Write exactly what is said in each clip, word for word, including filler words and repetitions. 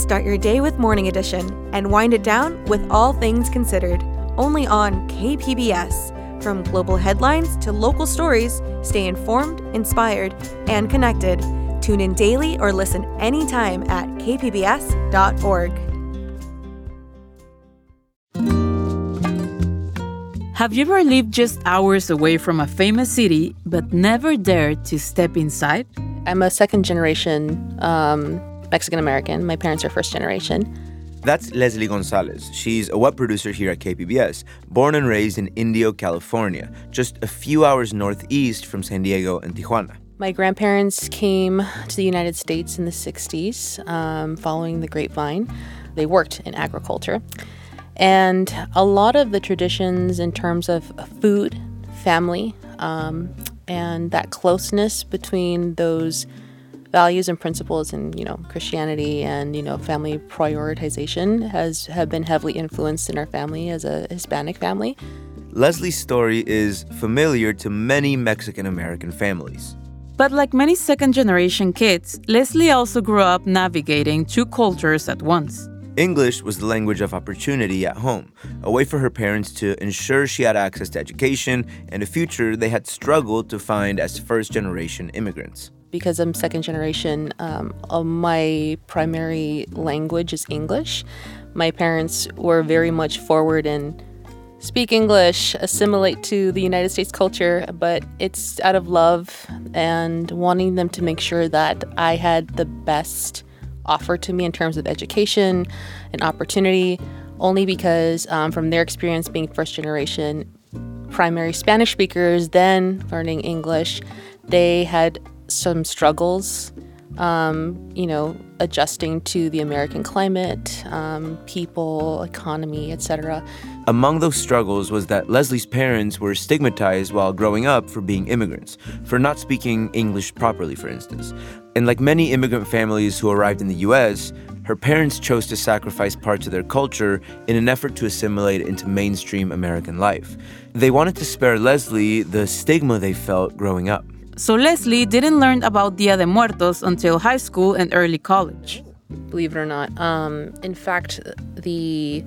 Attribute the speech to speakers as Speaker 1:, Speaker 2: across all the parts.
Speaker 1: Start your day with Morning Edition and wind it down with All Things Considered, only on K P B S. From global headlines to local stories, stay informed, inspired, and connected. Tune in daily or listen anytime at k p b s dot org.
Speaker 2: Have you ever lived just hours away from a famous city but never dared to step inside?
Speaker 3: I'm a second generation um, Mexican American. My parents are first generation.
Speaker 4: That's Leslie Gonzalez. She's a web producer here at K P B S, born and raised in Indio, California, just a few hours northeast from San Diego and Tijuana.
Speaker 3: My grandparents came to the United States in the sixties, um, following the grapevine. They worked in agriculture. And a lot of the traditions in terms of food, family, um, and that closeness between those values and principles in, you know, Christianity and, you know, family prioritization has have been heavily influenced in our family as a Hispanic family.
Speaker 4: Leslie's story is familiar to many Mexican-American families.
Speaker 2: But like many second-generation kids, Leslie also grew up navigating two cultures at once.
Speaker 4: English was the language of opportunity at home, a way for her parents to ensure she had access to education and a future they had struggled to find as first-generation immigrants.
Speaker 3: Because I'm second generation, um, uh, my primary language is English. My parents were very much forward in speak English, assimilate to the United States culture, but it's out of love and wanting them to make sure that I had the best offered to me in terms of education and opportunity, only because um, from their experience being first generation primary Spanish speakers, then learning English, they had some struggles, um, you know, adjusting to the American climate, um, people, economy, et cetera.
Speaker 4: Among those struggles was that Leslie's parents were stigmatized while growing up for being immigrants, for not speaking English properly, for instance. And like many immigrant families who arrived in the U S, her parents chose to sacrifice parts of their culture in an effort to assimilate into mainstream American life. They wanted to spare Leslie the stigma they felt growing up.
Speaker 2: So Leslie didn't learn about Dia de Muertos until high school and early college.
Speaker 3: Believe it or not. Um, in fact, the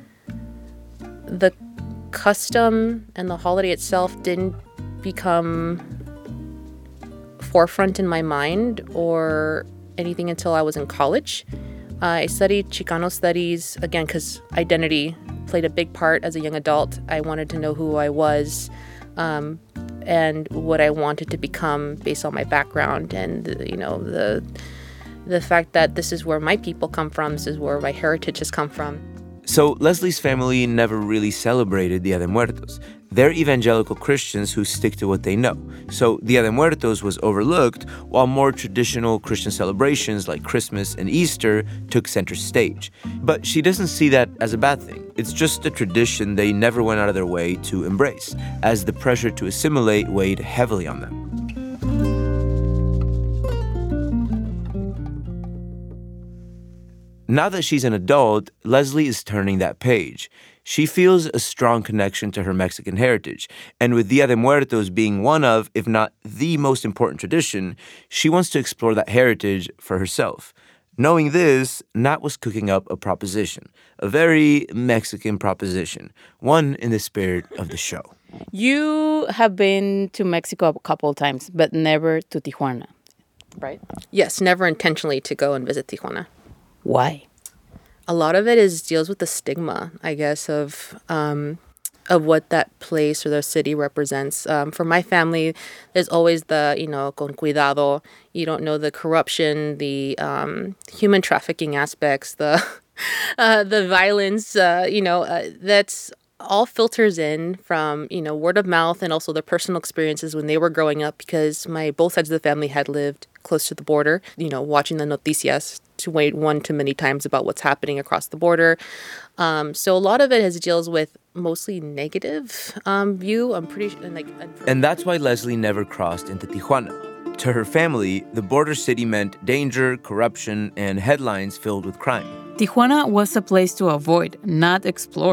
Speaker 3: the custom and the holiday itself didn't become forefront in my mind or anything until I was in college. Uh, I studied Chicano studies, again, because identity played a big part as a young adult. I wanted to know who I was um, and what I wanted to become based on my background and, you know, the the fact that this is where my people come from, this is where my heritage has come from.
Speaker 4: So Leslie's family never really celebrated Dia de Muertos. They're evangelical Christians who stick to what they know. So Dia de Muertos was overlooked, while more traditional Christian celebrations like Christmas and Easter took center stage. But she doesn't see that as a bad thing. It's just a tradition they never went out of their way to embrace, as the pressure to assimilate weighed heavily on them. Now that she's an adult, Leslie is turning that page. She feels a strong connection to her Mexican heritage, and with Dia de Muertos being one of, if not the most important tradition, she wants to explore that heritage for herself. Knowing this, Nat was cooking up a proposition, a very Mexican proposition, one in the spirit of the show.
Speaker 5: You have been to Mexico a couple of times, but never to Tijuana, right?
Speaker 3: Yes, never intentionally to go and visit Tijuana.
Speaker 5: Why?
Speaker 3: A lot of it is deals with the stigma, I guess, of um, of what that place or the city represents. Um, for my family, there's always the, you know, con cuidado. You don't know the corruption, the um, human trafficking aspects, the uh, the violence. Uh, you know, uh, that's all filters in from, you know, word of mouth and also their personal experiences when they were growing up, because my both sides of the family had lived close to the border, you know, watching the noticias to wait one too many times about what's happening across the border. Um, so a lot of it has deals with mostly negative um, view. I'm pretty sure. Like,
Speaker 4: and that's why Leslie never crossed into Tijuana. To her family, the border city meant danger, corruption, and headlines filled with crime.
Speaker 2: Tijuana was a place to avoid, not explore.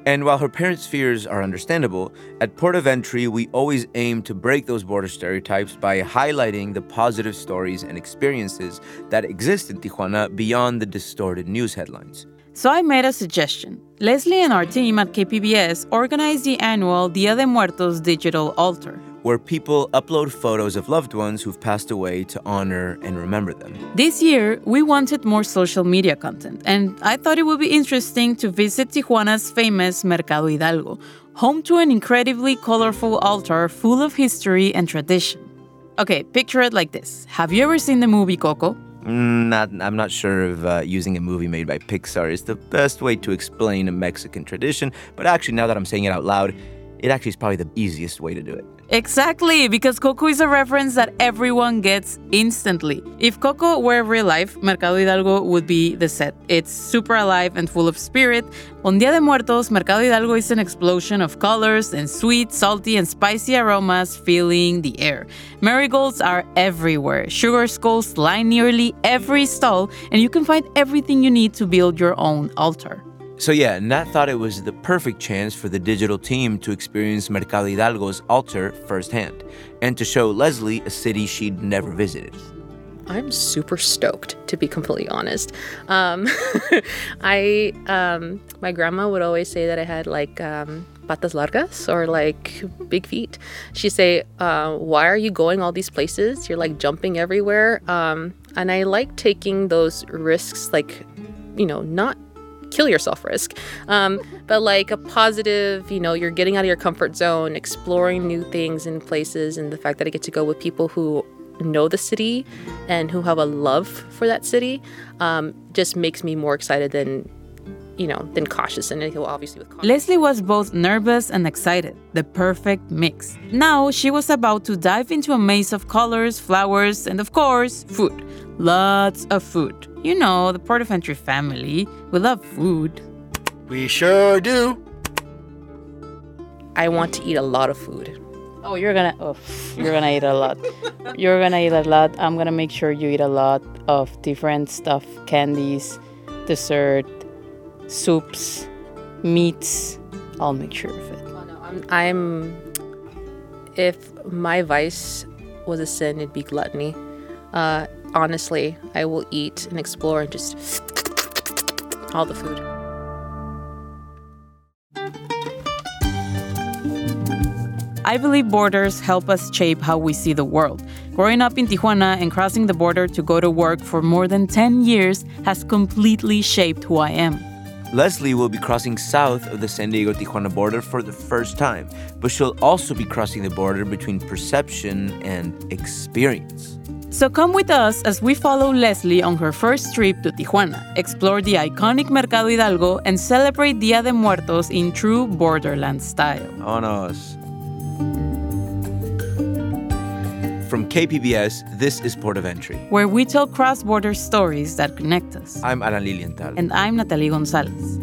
Speaker 4: And while her parents' fears are understandable, at Port of Entry, we always aim to break those border stereotypes by highlighting the positive stories and experiences that exist in Tijuana beyond the distorted news headlines.
Speaker 2: So I made a suggestion. Leslie and our team at K P B S organized the annual Dia de Muertos digital altar,
Speaker 4: where people upload photos of loved ones who've passed away to honor and remember them.
Speaker 2: This year, we wanted more social media content, and I thought it would be interesting to visit Tijuana's famous Mercado Hidalgo, home to an incredibly colorful altar full of history and tradition. Okay, picture it like this. Have you ever seen the movie Coco?
Speaker 4: Not, I'm not sure if uh, using a movie made by Pixar is the best way to explain a Mexican tradition, but actually, now that I'm saying it out loud, it actually is probably the easiest way to do it.
Speaker 2: Exactly, because Coco is a reference that everyone gets instantly. If Coco were real life, Mercado Hidalgo would be the set. It's super alive and full of spirit. On Dia de Muertos, Mercado Hidalgo is an explosion of colors and sweet, salty, and spicy aromas filling the air. Marigolds are everywhere. Sugar skulls line nearly every stall, and you can find everything you need to build your own altar.
Speaker 4: So yeah, Nat thought it was the perfect chance for the digital team to experience Mercado Hidalgo's altar firsthand, and to show Leslie a city she'd never visited.
Speaker 3: I'm super stoked, to be completely honest. Um, I, um, my grandma would always say that I had like um, patas largas, or like big feet. She'd say, uh, why are you going all these places? You're like jumping everywhere. Um, and I like taking those risks, like, you know, not kill yourself risk, um, but like a positive, you know, you're getting out of your comfort zone, exploring new things and places, and the fact that I get to go with people who know the city and who have a love for that city um, just makes me more excited than, you know, than cautious. And well, obviously with caution.
Speaker 2: Leslie was both nervous and excited, the perfect mix. Now she was about to dive into a maze of colors, flowers, and of course, food. Lots of food. You know, the Port of Entry family. We love food.
Speaker 6: We sure do.
Speaker 3: I want to eat a lot of food.
Speaker 5: Oh, you're gonna, oh, you're gonna eat a lot. You're gonna eat a lot. I'm gonna make sure you eat a lot of different stuff, candies, dessert, soups, meats. I'll make sure of it.
Speaker 3: Oh, no, I'm, I'm, if my vice was a sin, it'd be gluttony. Uh, honestly, I will eat and explore and just all the food.
Speaker 2: I believe borders help us shape how we see the world. Growing up in Tijuana and crossing the border to go to work for more than ten years has completely shaped who I am.
Speaker 4: Leslie will be crossing south of the San Diego-Tijuana border for the first time, but she'll also be crossing the border between perception and experience.
Speaker 2: So come with us as we follow Leslie on her first trip to Tijuana, explore the iconic Mercado Hidalgo, and celebrate Dia de Muertos in true borderland style.
Speaker 4: Vámonos. From K P B S, this is Port of Entry,
Speaker 2: where we tell cross-border stories that connect us.
Speaker 4: I'm Alan Lilienthal.
Speaker 2: And I'm Natalie Gonzalez.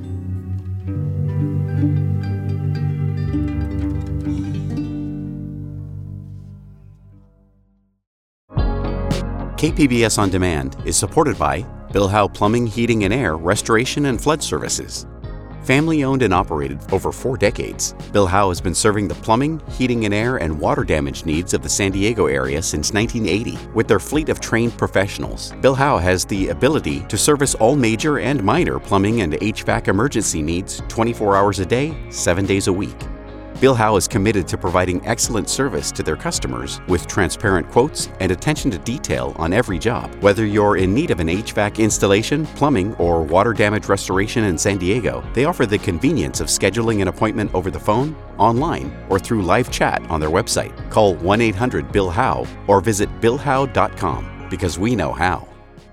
Speaker 7: K P B S On Demand is supported by Bilhao Plumbing, Heating and Air, Restoration and Flood Services. Family owned and operated for over four decades, Bilhao has been serving the plumbing, heating and air, and water damage needs of the San Diego area since nineteen eighty. With their fleet of trained professionals, Bilhao has the ability to service all major and minor plumbing and H V A C emergency needs twenty-four hours a day, seven days a week. Bilhao is committed to providing excellent service to their customers with transparent quotes and attention to detail on every job. Whether you're in need of an H V A C installation, plumbing, or water damage restoration in San Diego, they offer the convenience of scheduling an appointment over the phone, online, or through live chat on their website. Call one eight hundred B I L H A O or visit bilhao dot com because we know how.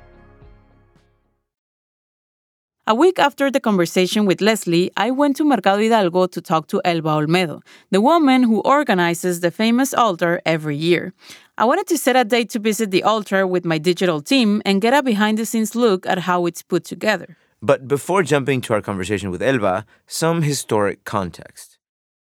Speaker 2: A week after the conversation with Leslie, I went to Mercado Hidalgo to talk to Elba Olmedo, the woman who organizes the famous altar every year. I wanted to set a date to visit the altar with my digital team and get a behind-the-scenes look at how it's put together.
Speaker 4: But before jumping to our conversation with Elba, some historic context.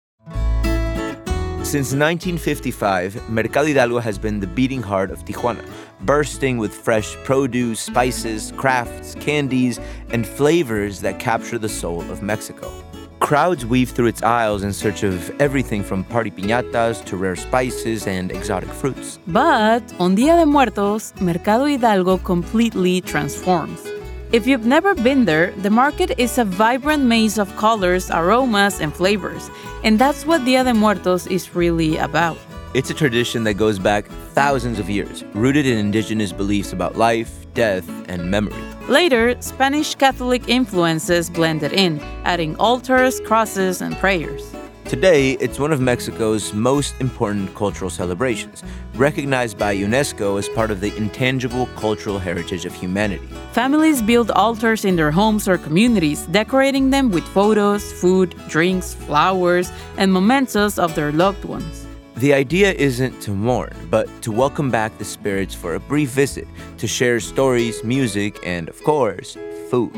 Speaker 4: Since nineteen fifty-five, Mercado Hidalgo has been the beating heart of Tijuana, bursting with fresh produce, spices, crafts, candies, and flavors that capture the soul of Mexico. Crowds weave through its aisles in search of everything from party piñatas to rare spices and exotic fruits.
Speaker 2: But on Dia de Muertos, Mercado Hidalgo completely transforms. If you've never been there, the market is a vibrant maze of colors, aromas, and flavors. And that's what Dia de Muertos is really about.
Speaker 4: It's a tradition that goes back thousands of years, rooted in indigenous beliefs about life, death, and memory.
Speaker 2: Later, Spanish Catholic influences blended in, adding altars, crosses, and prayers.
Speaker 4: Today, it's one of Mexico's most important cultural celebrations, recognized by UNESCO as part of the intangible cultural heritage of humanity.
Speaker 2: Families build altars in their homes or communities, decorating them with photos, food, drinks, flowers, and mementos of their loved ones.
Speaker 4: The idea isn't to mourn, but to welcome back the spirits for a brief visit, to share stories, music, and, of course, food.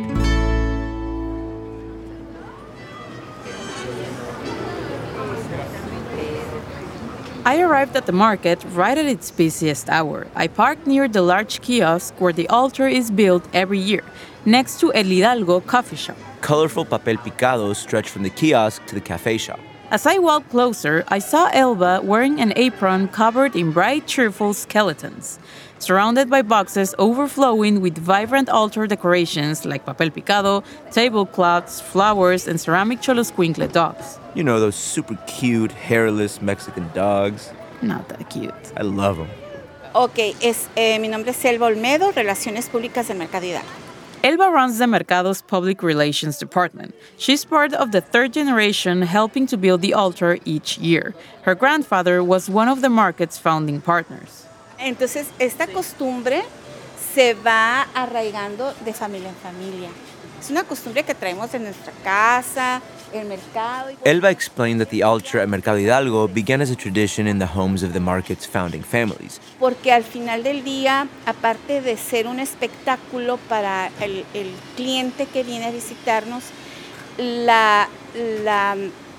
Speaker 2: I arrived at the market right at its busiest hour. I parked near the large kiosk where the altar is built every year, next to El Hidalgo coffee shop.
Speaker 4: Colorful papel picado stretch from the kiosk to the cafe shop.
Speaker 2: As I walked closer, I saw Elba wearing an apron covered in bright, cheerful skeletons, surrounded by boxes overflowing with vibrant altar decorations like papel picado, tablecloths, flowers, and ceramic Xoloscuincle dogs.
Speaker 4: You know, those super cute, hairless Mexican dogs.
Speaker 2: Not that cute.
Speaker 4: I love them.
Speaker 8: Ok, es, eh, mi nombre es Elba Olmedo, Relaciones Públicas del Mercado Hidalgo.
Speaker 2: Elba runs the Mercado's public relations department. She's part of the third generation helping to build the altar each year. Her grandfather was one of the market's founding partners.
Speaker 8: Entonces, esta costumbre se va arraigando de familia en familia. Es una costumbre que traemos de nuestra casa, el mercado.
Speaker 4: Elba explained that the altar at Mercado Hidalgo began as a tradition in the homes of the market's founding families.
Speaker 8: Porque al final del día, aparte de ser un espectáculo para el, el cliente que viene a visitarnos, la, la,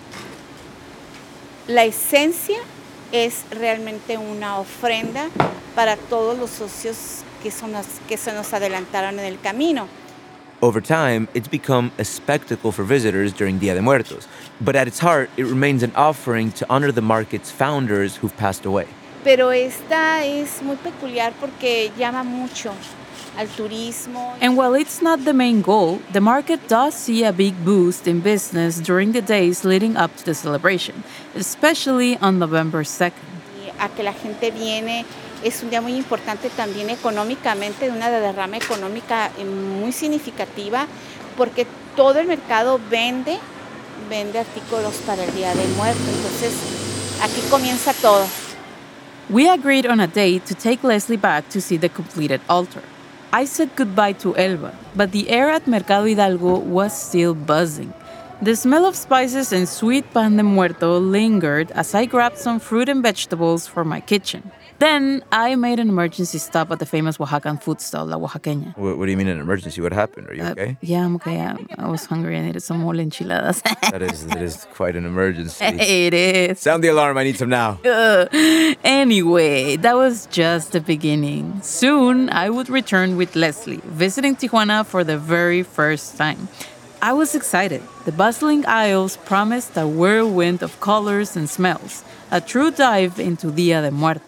Speaker 8: la esencia es realmente una ofrenda para todos los socios que, son los, que se nos adelantaron en el camino.
Speaker 4: Over time, it's become a spectacle for visitors during Dia de Muertos, but at its heart, it remains an offering to honor the market's founders who've passed away.
Speaker 8: Pero esta es muy peculiar porque llama mucho al turismo.
Speaker 2: And while it's not the main goal, the market does see a big boost in business during the days leading up to the celebration, especially on November second.
Speaker 8: Y a que la gente viene. Es un día muy importante también económicamente, de una derrama económica muy significativa, porque todo el mercado vende, vende artículos para el Día del Muerto. Entonces, aquí comienza todo.
Speaker 2: We agreed on a date to take Leslie back to see the completed altar. I said goodbye to Elba, but the air at Mercado Hidalgo was still buzzing. The smell of spices and sweet pan de muerto lingered as I grabbed some fruit and vegetables for my kitchen. Then I made an emergency stop at the famous Oaxacan food stall, La Oaxaqueña.
Speaker 4: What, what do you mean an emergency? What happened? Are you
Speaker 2: Uh,
Speaker 4: okay?
Speaker 2: yeah, I'm okay. I, I was hungry. I needed some mole enchiladas.
Speaker 4: That is, that is quite an emergency.
Speaker 2: It is.
Speaker 4: Sound the alarm. I need some now.
Speaker 2: Uh, anyway, that was just the beginning. Soon, I would return with Leslie, visiting Tijuana for the very first time. I was excited. The bustling aisles promised a whirlwind of colors and smells, a true dive into Dia de Muertos.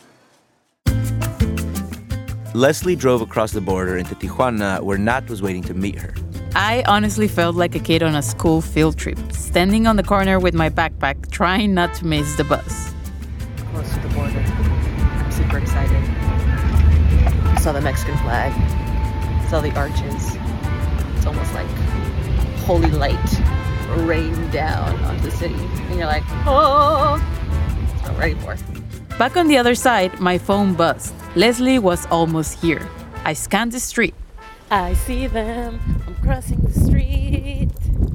Speaker 4: Leslie drove across the border into Tijuana, where Nat was waiting to meet her.
Speaker 2: I honestly felt like a kid on a school field trip, standing on the corner with my backpack, trying not to miss the bus.
Speaker 3: Close to the border. I'm super excited. I saw the Mexican flag. Saw the arches. It's almost like holy light rained down onto the city. And you're like, oh, that's what I'm ready for.
Speaker 2: Back on the other side, my phone buzzed. Leslie was almost here. I scanned the street.
Speaker 3: I see them. I'm crossing the street.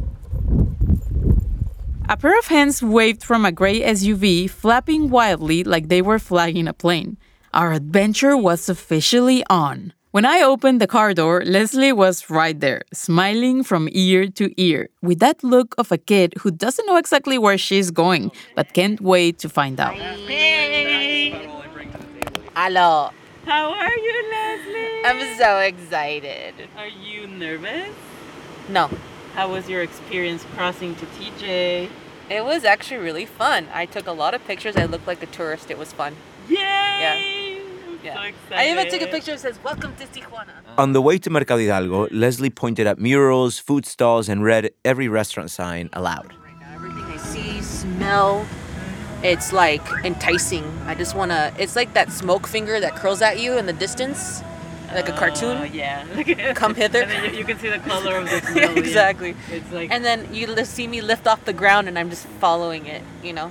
Speaker 2: A pair of hands waved from a gray S U V, flapping wildly like they were flying a plane. Our adventure was officially on. When I opened the car door, Leslie was right there, smiling from ear to ear, with that look of a kid who doesn't know exactly where she's going, but can't wait to find out.
Speaker 3: Hey. Hello.
Speaker 2: How are you, Leslie?
Speaker 3: I'm so excited.
Speaker 2: Are you nervous?
Speaker 3: No.
Speaker 2: How was your experience crossing to T J?
Speaker 3: It was actually really fun. I took a lot of pictures. I looked like a tourist. It was fun.
Speaker 2: Yay!
Speaker 3: Yeah.
Speaker 2: I'm
Speaker 3: Yeah.
Speaker 2: so excited.
Speaker 3: I even took a picture that says, "Welcome to Tijuana."
Speaker 4: On the way to Mercado Hidalgo, Leslie pointed at murals, food stalls, and read every restaurant sign aloud.
Speaker 3: Right now, everything I see, smell, it's like enticing. I just want to, it's like that smoke finger that curls at you in the distance, like a cartoon.
Speaker 2: Uh, yeah.
Speaker 3: Come hither.
Speaker 2: And then you, you can see the color of the smell.
Speaker 3: Exactly.
Speaker 2: Yeah. It's like...
Speaker 3: And then you li- see me lift off the ground and I'm just following it, you know?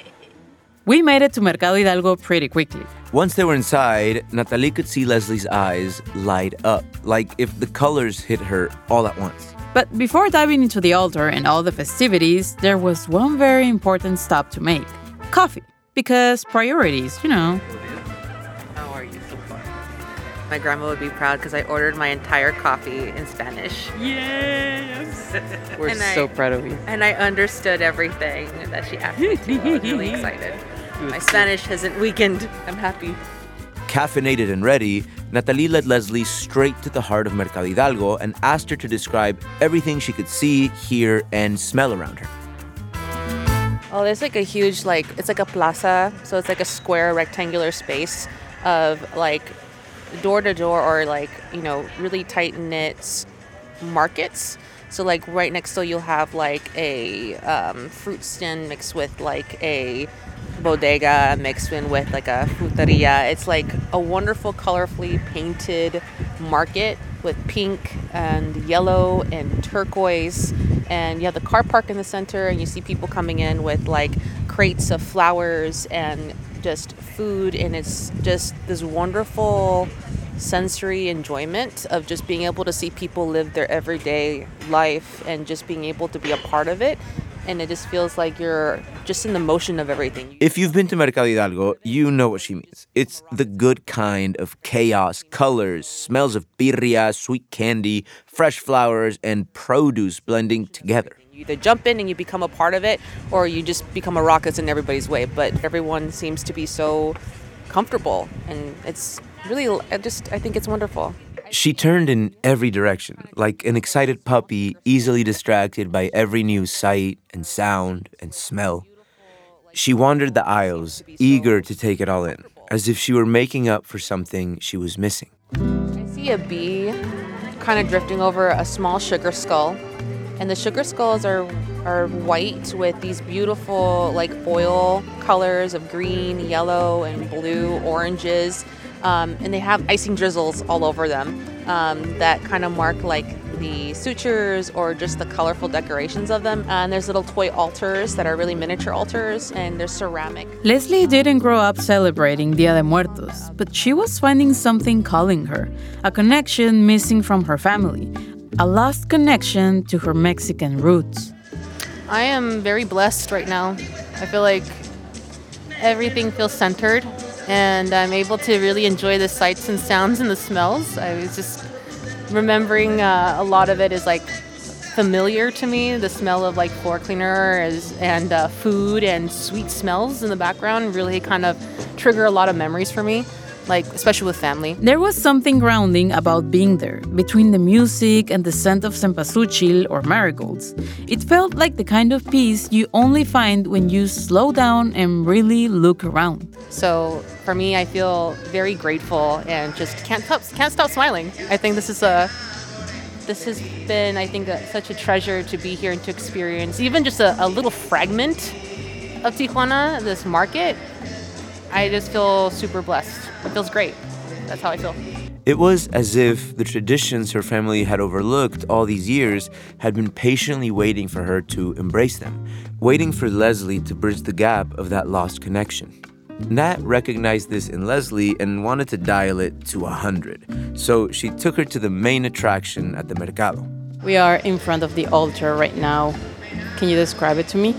Speaker 2: We made it to Mercado Hidalgo pretty quickly.
Speaker 4: Once they were inside, Natalie could see Leslie's eyes light up, like if the colors hit her all at once.
Speaker 2: But before diving into the altar and all the festivities, there was one very important stop to make. Coffee. Because priorities, you know.
Speaker 3: How are you so far? My grandma would be proud because I ordered my entire coffee in Spanish.
Speaker 2: Yes! We're
Speaker 3: And
Speaker 2: so
Speaker 3: I-
Speaker 2: proud of you.
Speaker 3: And I understood everything that she asked me to. I was really excited. My Spanish hasn't weakened. I'm happy.
Speaker 4: Caffeinated and ready, Natalie led Leslie straight to the heart of Mercado Hidalgo and asked her to describe everything she could see, hear, and smell around her.
Speaker 3: Oh, there's like a huge, like, it's like a plaza. So it's like a square rectangular space of like door to door or like, you know, really tight knit markets. So like right next door you'll have like a um, fruit stand mixed with like a bodega mixed in with like a fruteria. It's like a wonderful, colorfully painted market with pink and yellow and turquoise. And you have the car park in the center and you see people coming in with like crates of flowers and just food. And it's just this wonderful sensory enjoyment of just being able to see people live their everyday life and just being able to be a part of it. And it just feels like you're just in the motion of everything.
Speaker 4: If you've been to Mercado Hidalgo, you know what she means. It's the good kind of chaos, colors, smells of birria, sweet candy, fresh flowers, and produce blending together.
Speaker 3: You either jump in and you become a part of it, or you just become a rock that's in everybody's way. But everyone seems to be so comfortable, and it's really, I just, I think it's wonderful.
Speaker 4: She turned in every direction, like an excited puppy easily distracted by every new sight and sound and smell. She wandered the aisles, eager to take it all in, as if she were making up for something she was missing.
Speaker 3: I see a bee kind of drifting over a small sugar skull. And the sugar skulls are are white with these beautiful like oil colors of green, yellow, and blue, oranges. Um, and they have icing drizzles all over them um, that kind of mark like the sutures or just the colorful decorations of them. And there's little toy altars that are really miniature altars, and they're ceramic.
Speaker 2: Leslie didn't grow up celebrating Dia de Muertos, but she was finding something calling her, a connection missing from her family, a lost connection to her Mexican roots.
Speaker 3: I am very blessed right now. I feel like everything feels centered, and I'm able to really enjoy the sights and sounds and the smells. I was just remembering uh, a lot of it is like familiar to me. The smell of like floor cleaner is, and uh, food and sweet smells in the background really kind of trigger a lot of memories for me, like especially with family.
Speaker 2: There was something grounding about being there, between the music and the scent of cempasúchil or marigolds. It felt like the kind of peace you only find when you slow down and really look around.
Speaker 3: So for me, I feel very grateful and just can't stop, can't stop smiling. I think this is a, this has been, I think, a, such a treasure to be here and to experience even just a, a little fragment of Tijuana, this market. I just feel super blessed. It feels great. That's how I feel.
Speaker 4: It was as if the traditions her family had overlooked all these years had been patiently waiting for her to embrace them, waiting for Leslie to bridge the gap of that lost connection. Nat recognized this in Leslie and wanted to dial it to one hundred, so she took her to the main attraction at the Mercado.
Speaker 5: We are in front of the altar right now. Can you describe it to me?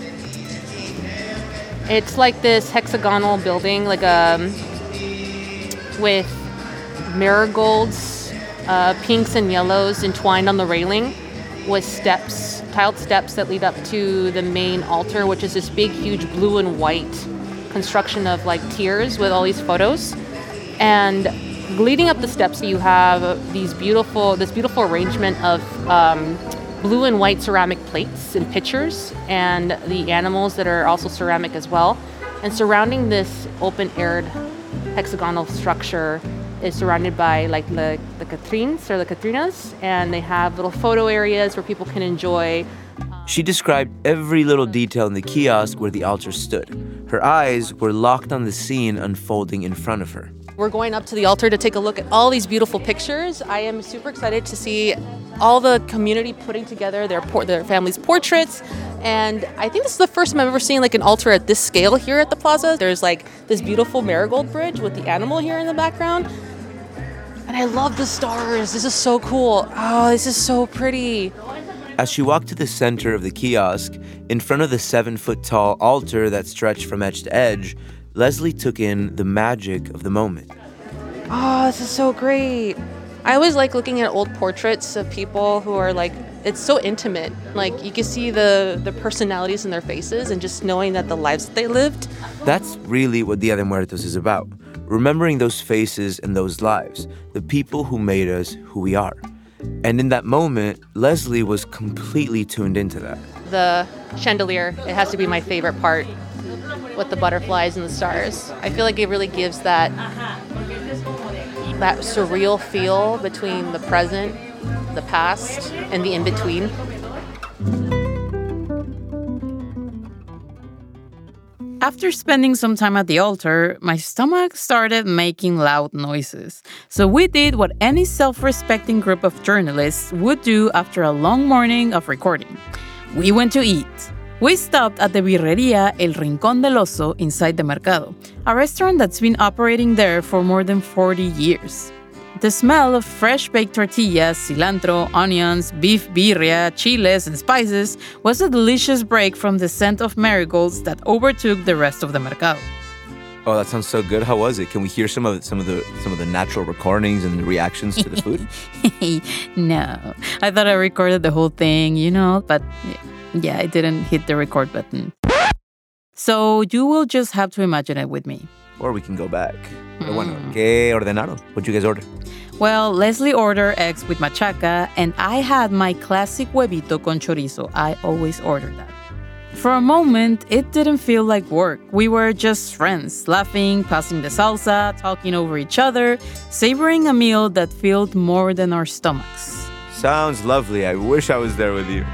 Speaker 3: It's like this hexagonal building, like a with marigolds, uh, pinks and yellows entwined on the railing, with steps, tiled steps that lead up to the main altar, which is this big, huge blue and white construction of like tiers with all these photos. And leading up the steps, you have these beautiful, this beautiful arrangement of um, blue and white ceramic plates and pitchers, and the animals that are also ceramic as well. And surrounding this open-aired hexagonal structure is surrounded by like the, the Catrines or the Catrinas, and they have little photo areas where people can enjoy.
Speaker 4: She described every little detail in the kiosk where the altar stood. Her eyes were locked on the scene unfolding in front of her.
Speaker 3: We're going up to the altar to take a look at all these beautiful pictures. I am super excited to see all the community putting together their por- their family's portraits. And I think this is the first time I've ever seen like an altar at this scale here at the plaza. There's like this beautiful marigold bridge with the animal here in the background. And I love the stars. This is so cool. Oh, this is so pretty.
Speaker 4: As she walked to the center of the kiosk, in front of the seven-foot-tall altar that stretched from edge to edge, Leslie took in the magic of the moment.
Speaker 3: Oh, this is so great. I always like looking at old portraits of people who are like, it's so intimate. Like you can see the, the personalities in their faces and just knowing that the lives that they lived.
Speaker 4: That's really what Dia de Muertos is about. Remembering those faces and those lives, the people who made us who we are. And in that moment, Leslie was completely tuned into that.
Speaker 3: The chandelier, it has to be my favorite part with the butterflies and the stars. I feel like it really gives that that surreal feel between the present, the past, and the in-between.
Speaker 2: After spending some time at the altar, my stomach started making loud noises. So we did what any self-respecting group of journalists would do after a long morning of recording. We went to eat. We stopped at the Birrería El Rincón del Oso inside the Mercado, a restaurant that's been operating there for more than forty years. The smell of fresh baked tortillas, cilantro, onions, beef birria, chiles, and spices was a delicious break from the scent of marigolds that overtook the rest of the Mercado.
Speaker 4: Oh, that sounds so good. How was it? Can we hear some of some of the some of the natural recordings and the reactions to the food?
Speaker 2: No, I thought I recorded the whole thing, you know, but yeah, I didn't hit the record button. So you will just have to imagine it with me.
Speaker 4: Or we can go back. Pero bueno, ¿qué ordenaron? What'd you guys order?
Speaker 2: Well, Leslie ordered eggs with machaca, and I had my classic huevito con chorizo. I always order that. For a moment, it didn't feel like work. We were just friends, laughing, passing the salsa, talking over each other, savoring a meal that filled more than our stomachs.
Speaker 4: Sounds lovely. I wish I was there with you.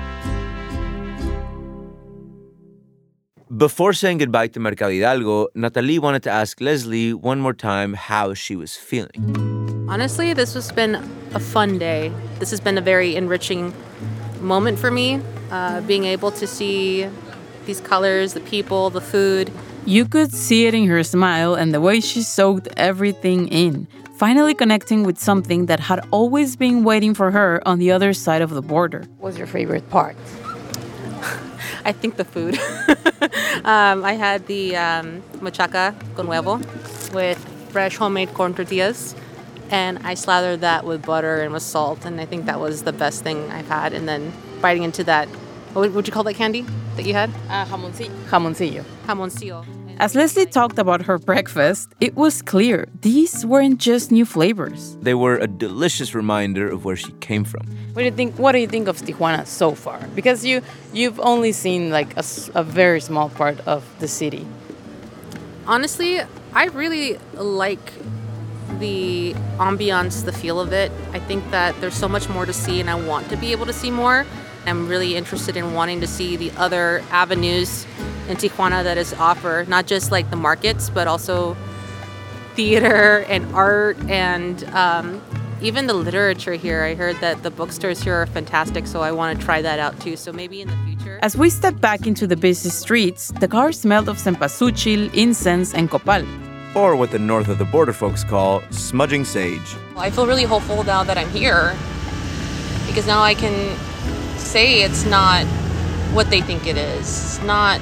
Speaker 4: Before saying goodbye to Mercado Hidalgo, Natalie wanted to ask Leslie one more time how she was feeling.
Speaker 3: Honestly, this has been a fun day. This has been a very enriching moment for me, uh, being able to see these colors, the people, the food.
Speaker 2: You could see it in her smile and the way she soaked everything in, finally connecting with something that had always been waiting for her on the other side of the border.
Speaker 5: What's your favorite part?
Speaker 3: I think the food. um, I had the um, machaca con huevo with fresh homemade corn tortillas, and I slathered that with butter and with salt, and I think that was the best thing I've had. And then biting into that, what would you call that candy that you had?
Speaker 5: Uh, jamoncillo. Jamoncillo.
Speaker 3: Jamoncillo.
Speaker 2: As Leslie talked about her breakfast, it was clear these weren't just new flavors.
Speaker 4: They were a delicious reminder of where she came from.
Speaker 5: What do you think? What do you think of Tijuana so far? Because you you've only seen like a, a very small part of the city.
Speaker 3: Honestly, I really like the ambiance, the feel of it. I think that there's so much more to see, and I want to be able to see more. I'm really interested in wanting to see the other avenues in Tijuana that is offer, not just like the markets, but also theater and art and um, even the literature here. I heard that the bookstores here are fantastic, so I want to try that out too. So maybe in the future.
Speaker 2: As we stepped back into the busy streets, the car smelled of cempasúchil, incense, and copal.
Speaker 4: Or what the north of the border folks call smudging sage.
Speaker 3: I feel really hopeful now that I'm here, because now I can say it's not what they think it is. It's not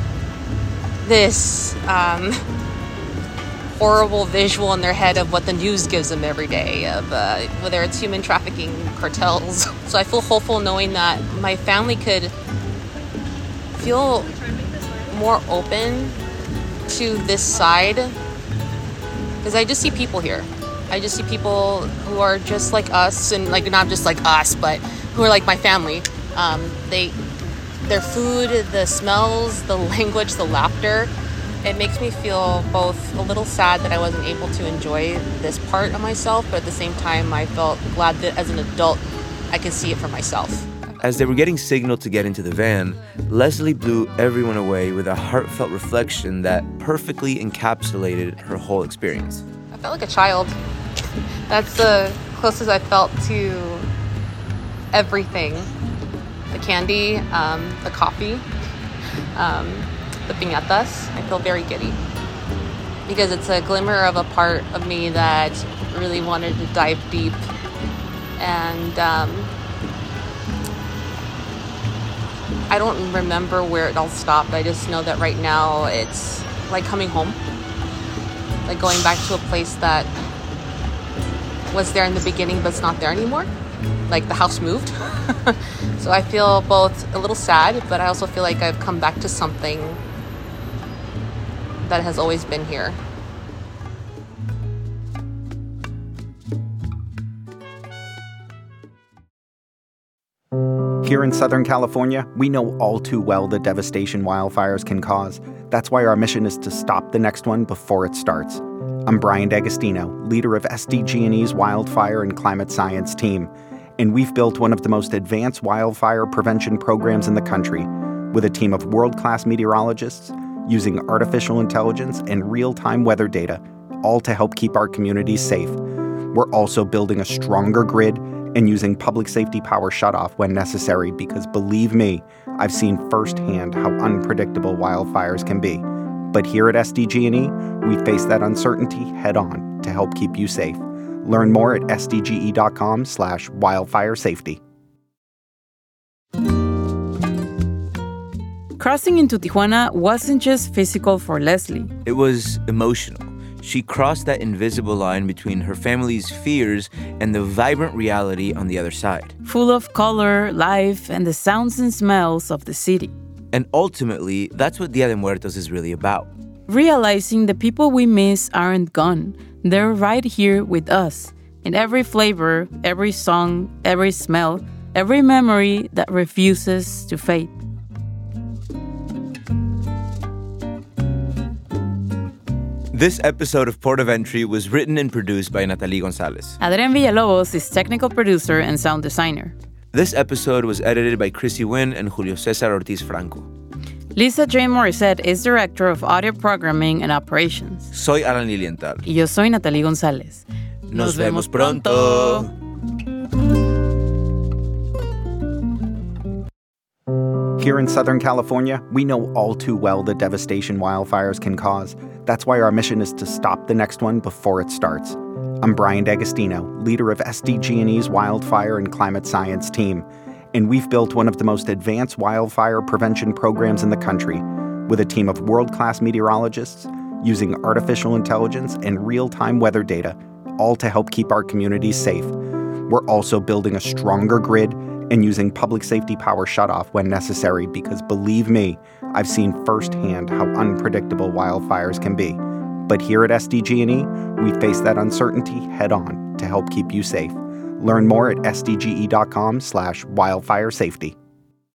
Speaker 3: this um, horrible visual in their head of what the news gives them every day, of uh, whether it's human trafficking cartels. So I feel hopeful knowing that my family could feel more open to this side, because I just see people here. I just see people who are just like us, and like not just like us, but who are like my family, Um, they, their food, the smells, the language, the laughter. It makes me feel both a little sad that I wasn't able to enjoy this part of myself, but at the same time, I felt glad that as an adult, I could see it for myself.
Speaker 4: As they were getting signaled to get into the van, Leslie blew everyone away with a heartfelt reflection that perfectly encapsulated her whole experience.
Speaker 3: I felt like a child. That's the closest I felt to everything. The candy, um, the coffee, um, the piñatas. I feel very giddy because it's a glimmer of a part of me that really wanted to dive deep. And um, I don't remember where it all stopped. I just know that right now it's like coming home. Like going back to a place that was there in the beginning but it's not there anymore. Like the house moved. So I feel both a little sad, but I also feel like I've come back to something that has always been here.
Speaker 9: Here in Southern California, we know all too well the devastation wildfires can cause. That's why our mission is to stop the next one before it starts. I'm Brian D'Agostino, leader of S D G and E's Wildfire and Climate Science team, and we've built one of the most advanced wildfire prevention programs in the country with a team of world-class meteorologists using artificial intelligence and real-time weather data, all to help keep our communities safe. We're also building a stronger grid and using public safety power shutoff when necessary because, believe me, I've seen firsthand how unpredictable wildfires can be. But here at S D G and E, we face that uncertainty head-on to help keep you safe. Learn more at sdge.com slash wildfire safety.
Speaker 2: Crossing into Tijuana wasn't just physical for Leslie.
Speaker 4: It was emotional. She crossed that invisible line between her family's fears and the vibrant reality on the other side.
Speaker 2: Full of color, life, and the sounds and smells of the city.
Speaker 4: And ultimately, that's what Dia de Muertos is really about.
Speaker 2: Realizing the people we miss aren't gone. They're right here with us. In every flavor, every song, every smell, every memory that refuses to fade.
Speaker 4: This episode of Port of Entry was written and produced by Natalie Gonzalez.
Speaker 2: Adrián Villalobos is technical producer and sound designer.
Speaker 4: This episode was edited by Chrissy Wynn and Julio Cesar Ortiz Franco.
Speaker 2: Lisa Jane Morissette is director of audio programming and operations.
Speaker 4: Soy Alan Lilienthal.
Speaker 2: Y yo soy Natalie González.
Speaker 4: Nos, Nos vemos pronto.
Speaker 9: Here in Southern California, we know all too well the devastation wildfires can cause. That's why our mission is to stop the next one before it starts. I'm Brian D'Agostino, leader of S D G and E's Wildfire and Climate Science team, and we've built one of the most advanced wildfire prevention programs in the country with a team of world-class meteorologists using artificial intelligence and real-time weather data, all to help keep our communities safe. We're also building a stronger grid and using public safety power shutoff when necessary because, believe me, I've seen firsthand how unpredictable wildfires can be. But here at S D G and E, we face that uncertainty head-on to help keep you safe. Learn more at sdge.com slash wildfire safety.